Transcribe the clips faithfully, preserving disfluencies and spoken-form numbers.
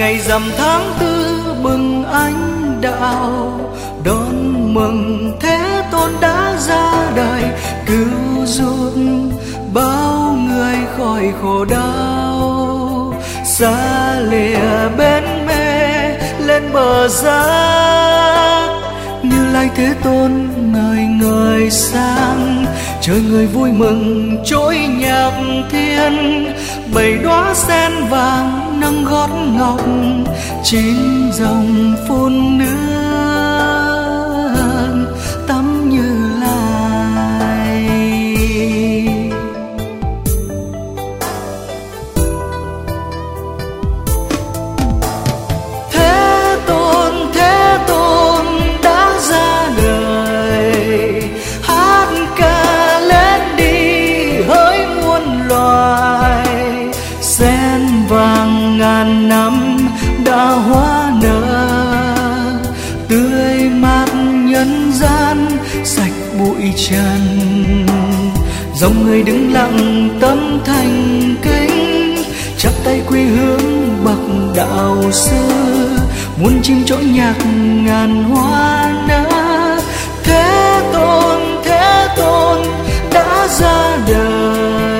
Ngày rằm tháng tư bừng ánh đạo, đón mừng Thế Tôn đã ra đời, cứu giúp bao người khỏi khổ đau. Xa lìa bên mê lên bờ giác, Như Lai Thế Tôn ngời ngời sang, trời người vui mừng trỗi nhạc thiên. Bảy đóa sen vàng nâng gót ngọc, chín dòng phun nước tắm Như Lai. Thế Tôn, Thế Tôn đã ra đời, hát ca lên đi hỡi muôn loài. Sen vàng ngàn năm đã hoa nở, tươi mát nhân gian sạch bụi trần. Dòng người đứng lặng tâm thành kính, chắp tay quy hướng bậc đạo sư. Muôn chim trỗi nhạc ngàn hoa nở, Thế Tôn, Thế Tôn đã ra đời.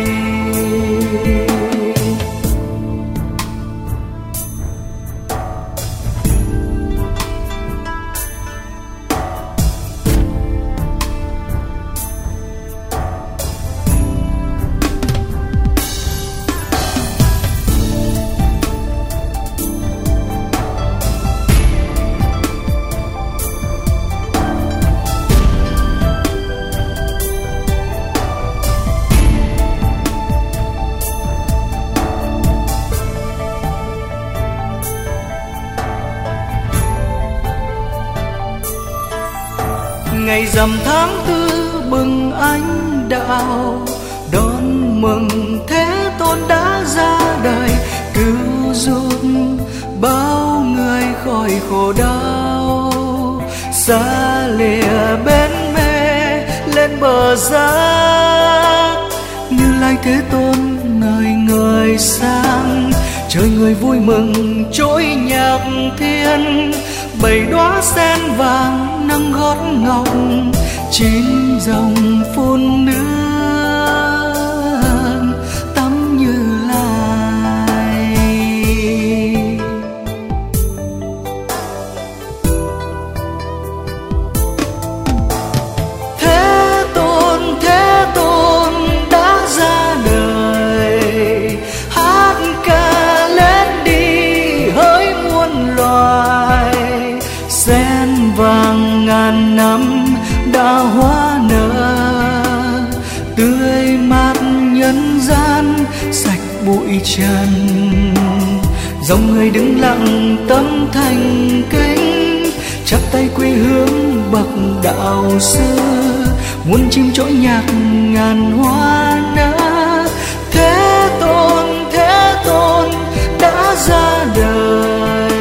Ngày rằm tháng tư bừng ánh đạo, đón mừng Thế Tôn đã ra đời, cứu giúp bao người khỏi khổ đau. Xa lìa bên mê lên bờ giác, Như Lai Thế Tôn ngời ngời sang, trời người vui mừng trỗi nhạc thiên. Bảy đóa sen vàng nâng gót ngọc, chín dòng phun nước tắm Như Lai. Thế Tôn, Thế Tôn đã ra đời, hát ca lên đi hỡi muôn loài. Sen vàng ngàn năm đã hoa nở, tươi mát nhân gian sạch bụi trần. Dòng người đứng lặng tâm thành kính, chắp tay quy hướng bậc đạo sư. Muôn chim trỗi nhạc ngàn hoa nở, Thế Tôn, Thế Tôn đã ra đời.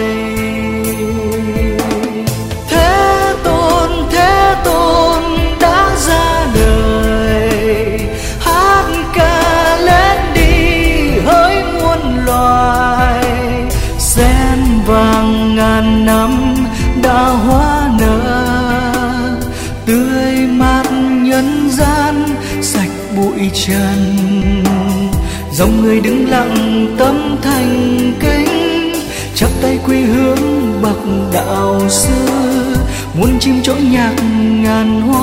Vàng ngàn năm đã hoa nở, tươi mát nhân gian sạch bụi trần. Dòng người đứng lặng tâm thành kính, chắp tay quy hướng bậc đạo sư. Muôn chim trỗi nhạc ngàn hoa